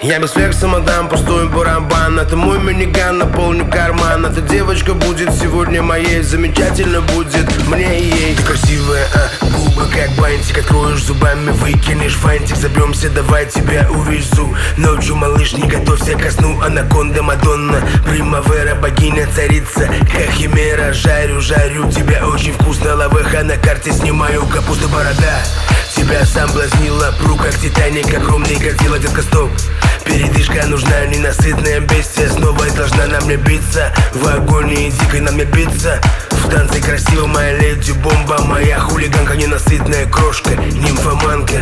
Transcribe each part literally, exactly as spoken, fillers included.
Я без флекса, мадам, пустой барабан. Это мой миниган, наполню карман. Эта девочка будет сегодня моей. Замечательно будет мне и ей. Ты красивая, а, губы как бантик. Откроешь зубами, выкинешь фантик. Забьемся, давай тебя увезу. Ночью, малыш, не готовься ко сну. Анаконда, Мадонна, примавера, богиня, царица. Как химера, жарю, жарю тебя очень вкусно. Лавеха на карте снимаю, капуста, борода. Тебя соблазнила, пру как Титаник, огромный Годзилла, детка, стоп. Передышка нужна, ненасытная бестия. Снова должна на мне биться. В агонии дикой на мне биться. В танце красиво моя леди бомба. Моя хулиганка, ненасытная крошка, нимфоманка.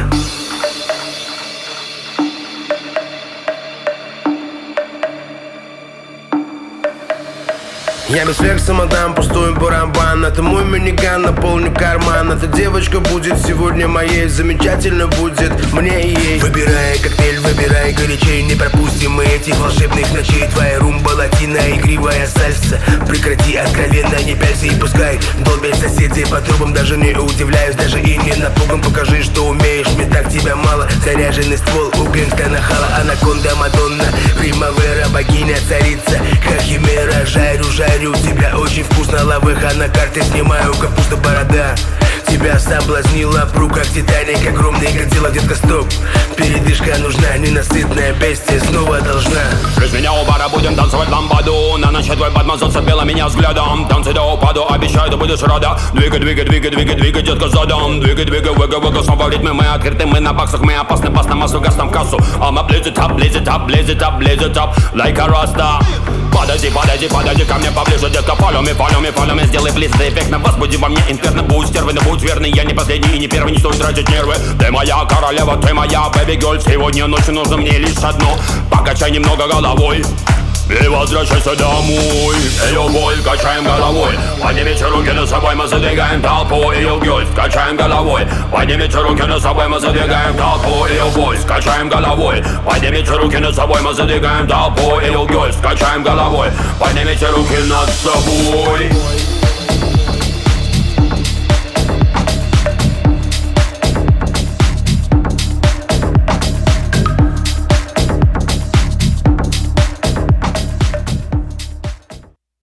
Я без флекса, мадам, пустой барабан. Это мой миниган, наполню карман. Эта девочка будет сегодня моей. Замечательно будет мне и ей. Выбирай коктейль, выбирай горячей. Не пропустим мы этих волшебных ночей. Твоя румба, латина, игривая сальса. Прекрати откровенно, не пялься и пускай долбят соседи по трубам. Даже не удивляюсь, даже и не напуган. Покажи, что умеешь, мне так тебя мало. Заряженный ствол у гэнгста нахала. Анаконда, Мадонна, примавера, богиня, царица. Как химера, жарю, жарю тебя очень вкусно. Лавеха на карте снимаю, капуста, борода. Тебя соблазнила, пру как Титаник, огромный Годзилла, детка, стоп. Передышка нужна, ненасытная бестия снова должна. Плюс меня у бара, будем танцевать ламбаду. На ночь твой подмазал, цепила меня взглядом. Танцы до упаду, обещаю, ты будешь рада. Двигай, двигай, двигай, двигай, двигай, детка, задом. Двигай, двигай, выгай, выгай, снова в ритме. Мы открыты, мы на баксах, мы опасны, пас на массу, газ там в кассу. I'ma blaze it up, blaze it up, blaze it up, blaze it up, like a rasta. Подойди, подойди, подойди ко мне поближе, детка, follow me, follow me, follow me. Сделай близ, эффектно, возбуди во мне инферно. Будь стервой, но будь верный, я не последний и не первый, не стоит тратить нервы. Ты моя королева, ты моя baby girl. Сегодня ночью нужно мне лишь одно. Покачай немного головой и возвращайся домой. Эй, бой, качаем головой. Поднимите руки над собой, мы задвигаем толпу. Эй, бой, качаем головой. Поднимите руки над собой, мы задвигаем толпу. Эй, бой, качаем головой. Поднимите руки над собой, мы задвигаем толпу. Эй, бой, качаем головой. Поднимите руки над собой.